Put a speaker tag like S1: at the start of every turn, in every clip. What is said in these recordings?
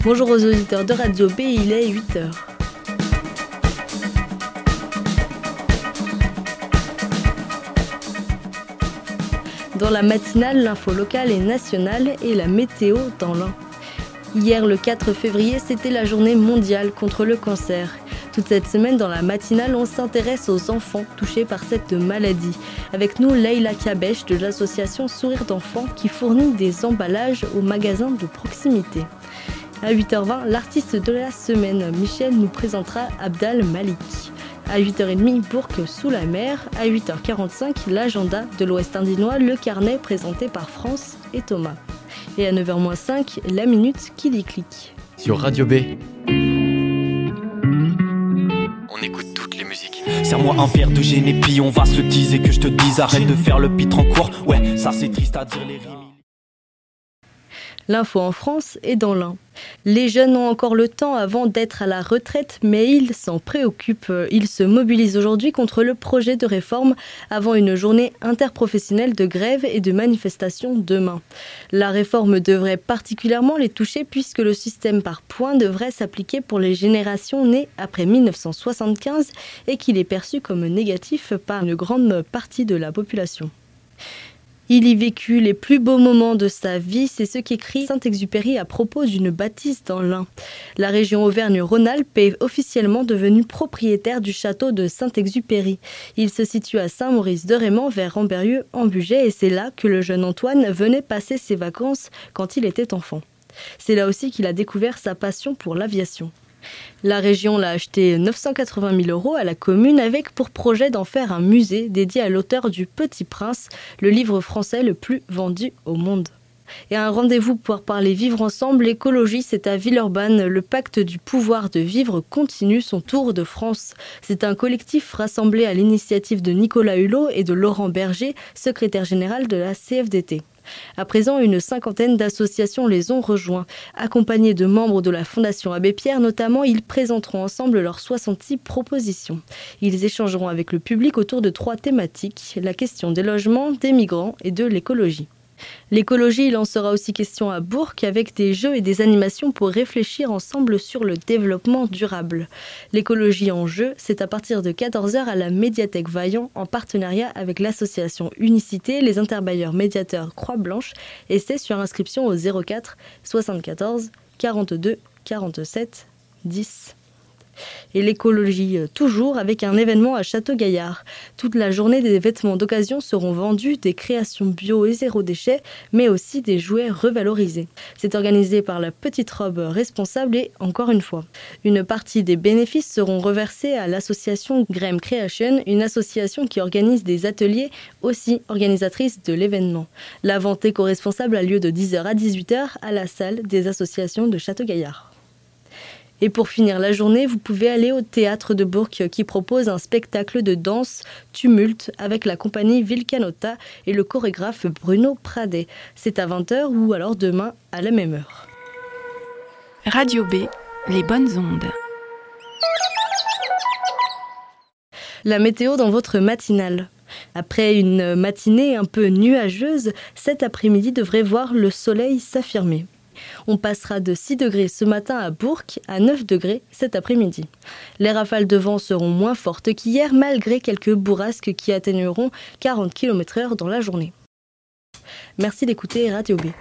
S1: Bonjour aux auditeurs de Radio B, il est 8h. Dans la matinale, l'info locale et nationale et la météo dans l'Ain. Hier, le 4 février, c'était la journée mondiale contre le cancer. Toute cette semaine, dans la matinale, on s'intéresse aux enfants touchés par cette maladie. Avec nous, Leïla Kabesh de l'association Sourire d'enfants qui fournit des emballages aux magasins de proximité. À 8h20, l'artiste de la semaine, Michel, nous présentera Abdal Malik. À 8h30, Bourg sous la mer. À 8h45, l'agenda de l'Ouest indinois, le carnet présenté par France et Thomas. Et à 9h05, la minute qui déclic.
S2: Sur Radio B, on écoute toutes les musiques.
S3: Serre-moi un verre de Génépi, on va se le teaser que je te dise. Arrête de faire le pitre en cours, ouais, ça c'est triste à dire les rimes.
S1: L'info en France et dans l'Ain. Les jeunes ont encore le temps avant d'être à la retraite, mais ils s'en préoccupent. Ils se mobilisent aujourd'hui contre le projet de réforme avant une journée interprofessionnelle de grève et de manifestation demain. La réforme devrait particulièrement les toucher puisque le système par points devrait s'appliquer pour les générations nées après 1975 et qu'il est perçu comme négatif par une grande partie de la population. Il y vécut les plus beaux moments de sa vie, c'est ce qu'écrit Saint-Exupéry à propos d'une bâtisse dans l'Ain. La région Auvergne-Rhône-Alpes est officiellement devenue propriétaire du château de Saint-Exupéry. Il se situe à Saint-Maurice-de-Raymond vers Rambérieux en Bugey et c'est là que le jeune Antoine venait passer ses vacances quand il était enfant. C'est là aussi qu'il a découvert sa passion pour l'aviation. La région l'a acheté 980 000 € à la commune avec pour projet d'en faire un musée dédié à l'auteur du Petit Prince, le livre français le plus vendu au monde. Et un rendez-vous pour parler vivre ensemble, l'écologie, c'est à Villeurbanne. Le pacte du pouvoir de vivre continue son tour de France. C'est un collectif rassemblé à l'initiative de Nicolas Hulot et de Laurent Berger, secrétaire général de la CFDT. À présent, une cinquantaine d'associations les ont rejoints. Accompagnés de membres de la Fondation Abbé Pierre notamment, ils présenteront ensemble leurs 66 propositions. Ils échangeront avec le public autour de 3 thématiques, la question des logements, des migrants et de l'écologie. L'écologie, il en sera aussi question à Bourg avec des jeux et des animations pour réfléchir ensemble sur le développement durable. L'écologie en jeu, c'est à partir de 14h à la médiathèque Vaillant en partenariat avec l'association Unicité, les interbailleurs médiateurs Croix-Blanche et c'est sur inscription au 04 74 42 47 10. Et l'écologie toujours avec un événement à Château-Gaillard. Toute la journée, des vêtements d'occasion seront vendus, des créations bio et zéro déchet, mais aussi des jouets revalorisés. C'est organisé par la Petite Robe Responsable et encore une fois. Une partie des bénéfices seront reversés à l'association Graham Creation, une association qui organise des ateliers, aussi organisatrice de l'événement. La vente éco-responsable a lieu de 10h à 18h à la salle des associations de Château-Gaillard. Et pour finir la journée, vous pouvez aller au théâtre de Bourg qui propose un spectacle de danse Tumulte avec la compagnie Vilcanota et le chorégraphe Bruno Pradet. C'est à 20h ou alors demain à la même heure.
S4: Radio B, les bonnes ondes.
S1: La météo dans votre matinale. Après une matinée un peu nuageuse, cet après-midi devrait voir le soleil s'affirmer. On passera de 6 degrés ce matin à Bourg à 9 degrés cet après-midi. Les rafales de vent seront moins fortes qu'hier malgré quelques bourrasques qui atteigneront 40 km/h dans la journée. Merci d'écouter Radio B.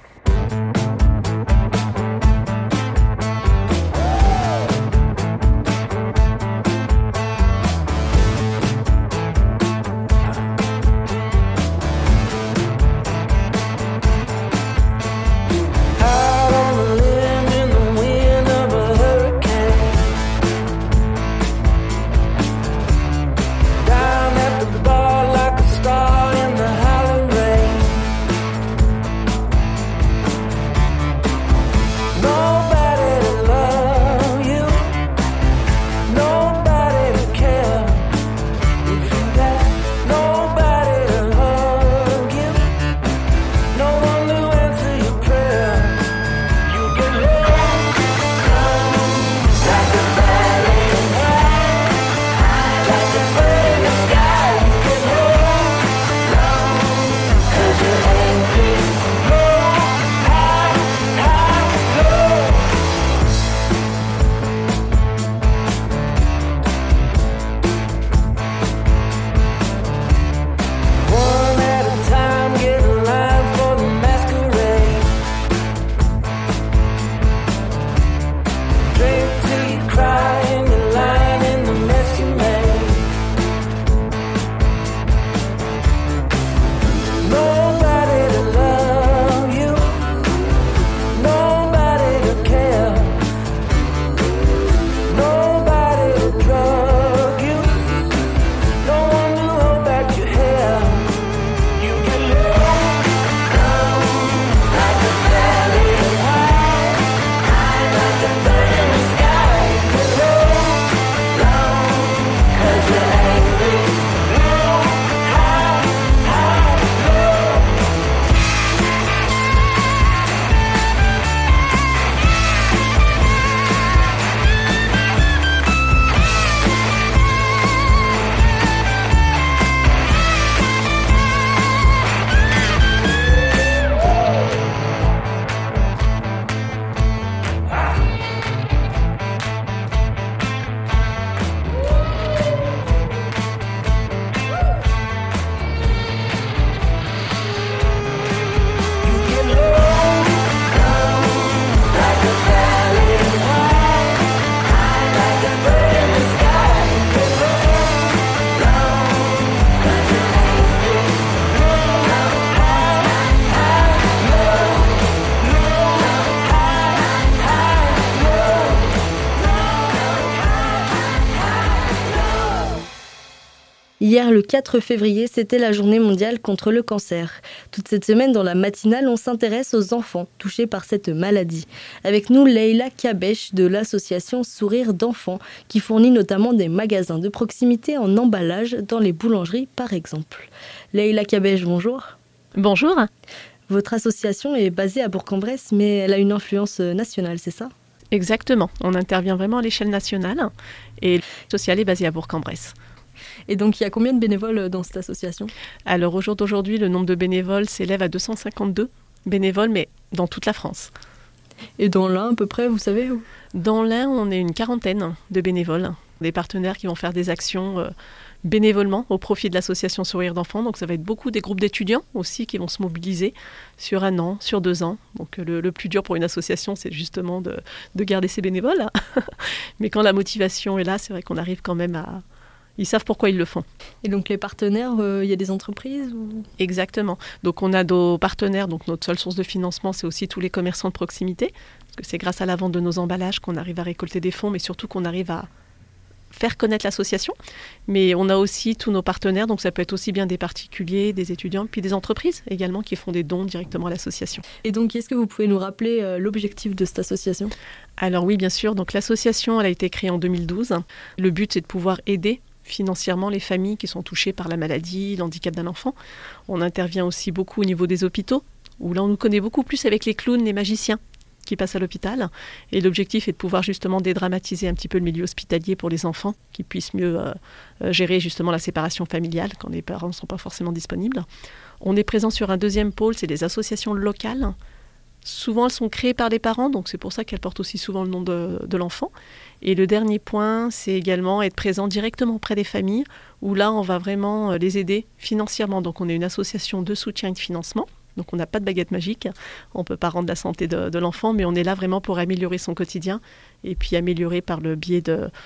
S1: Hier, le 4 février, c'était la journée mondiale contre le cancer. Toute cette semaine, dans la matinale, on s'intéresse aux enfants touchés par cette maladie. Avec nous, Leïla Kabesh de l'association Sourire d'enfants, qui fournit notamment des magasins de proximité en emballage dans les boulangeries, par exemple. Leïla Kabesh, bonjour.
S5: Bonjour.
S1: Votre association est basée à Bourg-en-Bresse, mais elle a une influence nationale, c'est ça ?
S5: Exactement. On intervient vraiment à l'échelle nationale et le social est basé à Bourg-en-Bresse.
S1: Et donc, il y a combien de bénévoles dans cette association ?
S5: Alors, au jour d'aujourd'hui, le nombre de bénévoles s'élève à 252 bénévoles, mais dans toute la France.
S1: Et dans l'Ain, à peu près, vous savez où ?
S5: Dans l'Ain, on est une quarantaine de bénévoles, des partenaires qui vont faire des actions bénévolement au profit de l'association Sourire d'enfants. Donc ça va être beaucoup des groupes d'étudiants aussi qui vont se mobiliser sur 1 an, sur 2 ans. Donc le plus dur pour une association, c'est justement de garder ses bénévoles. Mais quand la motivation est là, c'est vrai qu'on arrive quand même à... Ils savent pourquoi ils le font.
S1: Et donc les partenaires, il y a des entreprises ou...
S5: Exactement. Donc on a nos partenaires, donc notre seule source de financement, c'est aussi tous les commerçants de proximité. Parce que c'est grâce à la vente de nos emballages qu'on arrive à récolter des fonds, mais surtout qu'on arrive à faire connaître l'association. Mais on a aussi tous nos partenaires, donc ça peut être aussi bien des particuliers, des étudiants, puis des entreprises également qui font des dons directement à l'association.
S1: Et donc, est-ce que vous pouvez nous rappeler l'objectif de cette association ?
S5: Alors oui, bien sûr. Donc l'association, elle a été créée en 2012. Le but, c'est de pouvoir aider financièrement les familles qui sont touchées par la maladie, l'handicap d'un enfant. On intervient aussi beaucoup au niveau des hôpitaux, où là, on nous connaît beaucoup plus avec les clowns, les magiciens qui passent à l'hôpital. Et l'objectif est de pouvoir justement dédramatiser un petit peu le milieu hospitalier pour les enfants, qui puissent mieux gérer justement la séparation familiale quand les parents ne sont pas forcément disponibles. On est présent sur un deuxième pôle, c'est des associations locales. Souvent, elles sont créées par les parents, donc c'est pour ça qu'elles portent aussi souvent le nom de l'enfant. Et le dernier point, c'est également être présent directement auprès des familles, où là, on va vraiment les aider financièrement. Donc on est une association de soutien et de financement. Donc on n'a pas de baguette magique, on ne peut pas rendre la santé de l'enfant, mais on est là vraiment pour améliorer son quotidien et puis améliorer par le biais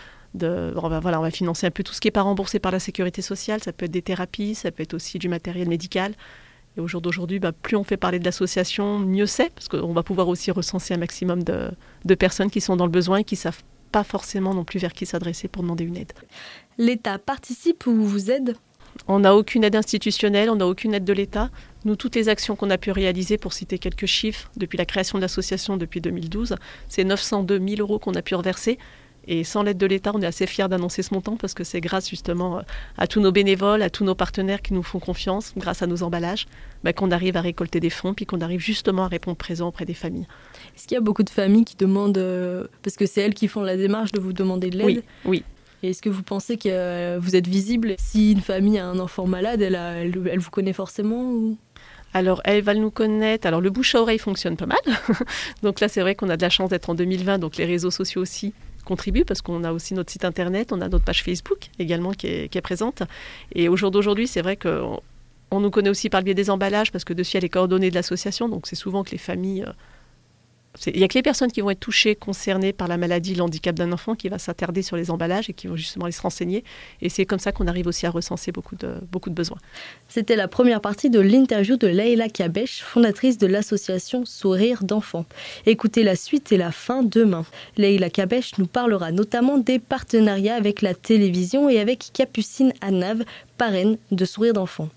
S5: on va financer un peu tout ce qui n'est pas remboursé par la sécurité sociale, ça peut être des thérapies, ça peut être aussi du matériel médical. Et au jour d'aujourd'hui, plus on fait parler de l'association, mieux c'est, parce qu'on va pouvoir aussi recenser un maximum de personnes qui sont dans le besoin et qui ne savent pas forcément non plus vers qui s'adresser pour demander une aide.
S1: L'État participe ou vous aide ?
S5: On n'a aucune aide institutionnelle, on n'a aucune aide de l'État. Nous, toutes les actions qu'on a pu réaliser, pour citer quelques chiffres, depuis la création de l'association depuis 2012, c'est 902 000 € qu'on a pu reverser. Et sans l'aide de l'État, on est assez fiers d'annoncer ce montant parce que c'est grâce justement à tous nos bénévoles, à tous nos partenaires qui nous font confiance, grâce à nos emballages, qu'on arrive à récolter des fonds puis qu'on arrive justement à répondre présent auprès des familles.
S1: Est-ce qu'il y a beaucoup de familles qui demandent, parce que c'est elles qui font la démarche de vous demander de l'aide ?
S5: Oui.
S1: Et est-ce que vous pensez que vous êtes visible ? Si une famille a un enfant malade, elle vous connaît forcément ou...
S5: Alors, elle va nous connaître. Alors, le bouche à oreille fonctionne pas mal. Donc là, c'est vrai qu'on a de la chance d'être en 2020. Donc, les réseaux sociaux aussi contribuent parce qu'on a aussi notre site internet, on a notre page Facebook également qui est présente. Et au jour d'aujourd'hui, c'est vrai qu'on nous connaît aussi par le biais des emballages parce que dessus, il y a les coordonnées de l'association. Donc, c'est souvent que les familles... Il n'y a que les personnes qui vont être touchées, concernées par la maladie, le handicap d'un enfant qui va s'attarder sur les emballages et qui vont justement aller se renseigner. Et c'est comme ça qu'on arrive aussi à recenser beaucoup de besoins. C'était la première partie de l'interview de Leïla Kabesh, fondatrice de l'association Sourire d'enfants. Écoutez la suite et la fin demain. Leïla Kabesh nous parlera notamment des partenariats avec la télévision et avec Capucine Anav, parraine de Sourire d'enfants.